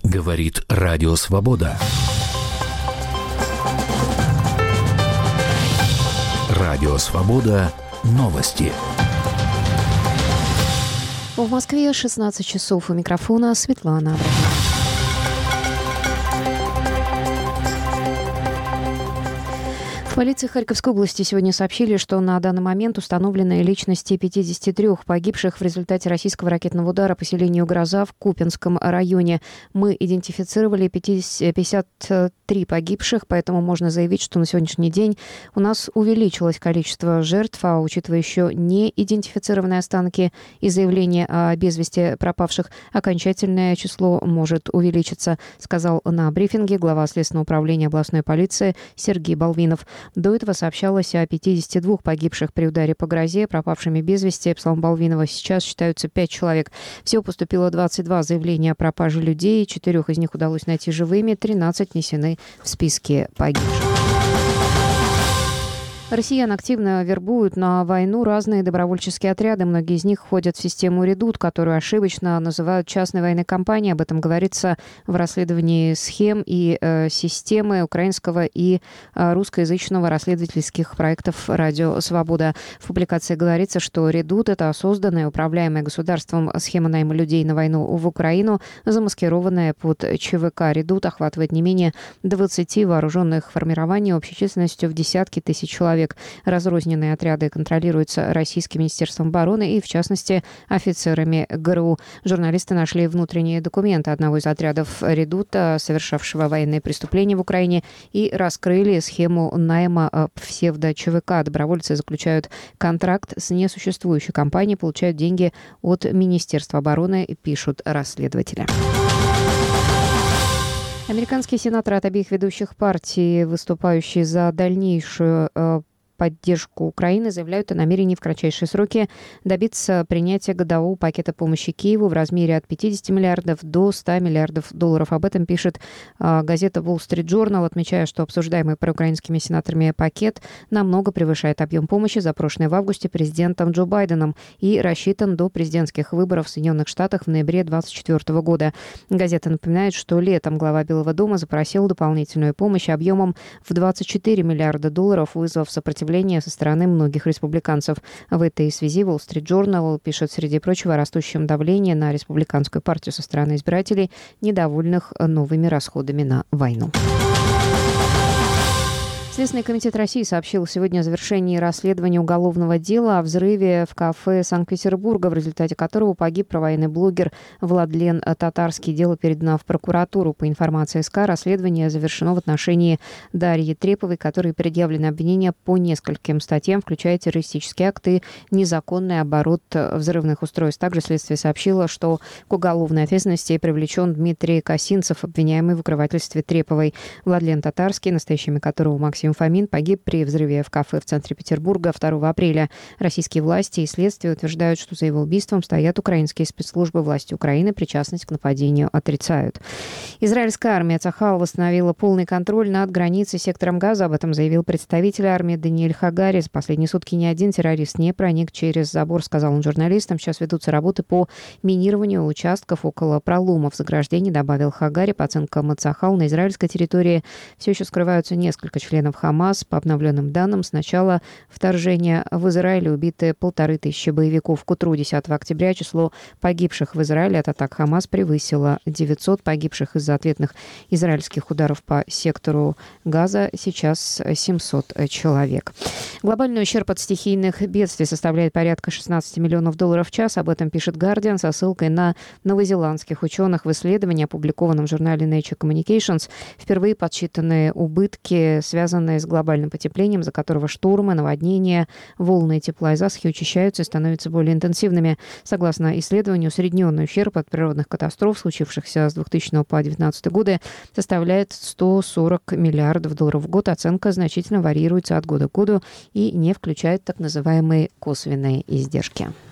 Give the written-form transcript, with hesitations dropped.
Говорит Радио Свобода. Радио Свобода. Новости. В Москве 16 часов. У микрофона Светлана Абрамова. В полиции Харьковской области сегодня сообщили, что на данный момент установлены личности 53 погибших в результате российского ракетного удара по селению Гроза в Купинском районе. Мы идентифицировали 53 погибших, поэтому можно заявить, что на сегодняшний день у нас увеличилось количество жертв, а учитывая еще не идентифицированные останки и заявления о без вести пропавших, окончательное число может увеличиться, сказал на брифинге глава Следственного управления областной полиции Сергей Балвинов. До этого сообщалось о 52 погибших при ударе по Грозе, пропавшими без вести. По словам Балвинова, сейчас считаются 5 человек. Всего поступило 22 заявления о пропаже людей. 4 из них удалось найти живыми, 13 внесены в списки погибших. Россиян активно вербуют на войну разные добровольческие отряды. Многие из них входят в систему «Редут», которую ошибочно называют частной военной компанией. Об этом говорится в расследовании схем и системы украинского и русскоязычного расследовательских проектов «Радио Свобода». В публикации говорится, что «Редут» — это созданная, управляемая государством схема найма людей на войну в Украину, замаскированная под ЧВК. «Редут» охватывает не менее 20 вооруженных формирований общей численностью в десятки тысяч человек. Разрозненные отряды контролируются Российским министерством обороны и, в частности, офицерами ГРУ. Журналисты нашли внутренние документы одного из отрядов «Редута», совершавшего военные преступления в Украине, и раскрыли схему найма псевдо-ЧВК. Добровольцы заключают контракт с несуществующей компанией, получают деньги от Министерства обороны, пишут расследователи. Американские сенаторы от обеих ведущих партий, выступающие за дальнейшую поддержку Украины, заявляют о намерении в кратчайшие сроки добиться принятия годового пакета помощи Киеву в размере от 50 миллиардов до 100 миллиардов долларов. Об этом пишет газета Wall Street Journal, отмечая, что обсуждаемый проукраинскими сенаторами пакет намного превышает объем помощи, запрошенный в августе президентом Джо Байденом, и рассчитан до президентских выборов в Соединенных Штатах в ноябре 2024 года. Газета напоминает, что летом глава Белого дома запросил дополнительную помощь объемом в 24 миллиарда долларов, вызвав сопротивление со стороны многих республиканцев. В этой связи Wall Street Journal пишет, среди прочего, о растущем давлении на республиканскую партию со стороны избирателей, недовольных новыми расходами на войну. Следственный комитет России сообщил сегодня о завершении расследования уголовного дела о взрыве в кафе Санкт-Петербурга, в результате которого погиб провоенный блогер Владлен Татарский. Дело передано в прокуратуру. По информации СК, расследование завершено в отношении Дарьи Треповой, которой предъявлены обвинения по нескольким статьям, включая террористические акты, незаконный оборот взрывных устройств. Также следствие сообщило, что к уголовной ответственности привлечен Дмитрий Косинцев, обвиняемый в укрывательстве Треповой. Владлен Татарский, настоящее имя которого Максим Фомин, погиб при взрыве в кафе в центре Петербурга 2 апреля. Российские власти и следствие утверждают, что за его убийством стоят украинские спецслужбы. Власти Украины причастность к нападению отрицают. Израильская армия Цахал восстановила полный контроль над границей сектором Газа. Об этом заявил представитель армии Даниэль Хагари. За последние сутки ни один террорист не проник через забор, сказал он журналистам. Сейчас ведутся работы по минированию участков около проломов заграждений, добавил Хагари. По оценкам Цахал, на израильской территории все еще скрываются несколько членов Хамас. По обновленным данным, с начала вторжения в Израиле убиты 1500 боевиков. К утру 10 октября число погибших в Израиле от атак Хамас превысило 900. Погибших из-за ответных израильских ударов по сектору Газа сейчас 700 человек. Глобальный ущерб от стихийных бедствий составляет порядка 16 миллионов долларов в час. Об этом пишет Guardian со ссылкой на новозеландских ученых. В исследовании, опубликованном в журнале Nature Communications, впервые подсчитаны убытки, связанные с глобальным потеплением, из-за которого штормы, наводнения, волны тепла и засухи учащаются и становятся более интенсивными. Согласно исследованию, усредненный ущерб от природных катастроф, случившихся с 2000 по 2019 годы, составляет 140 миллиардов долларов в год. Оценка значительно варьируется от года к году и не включает так называемые косвенные издержки.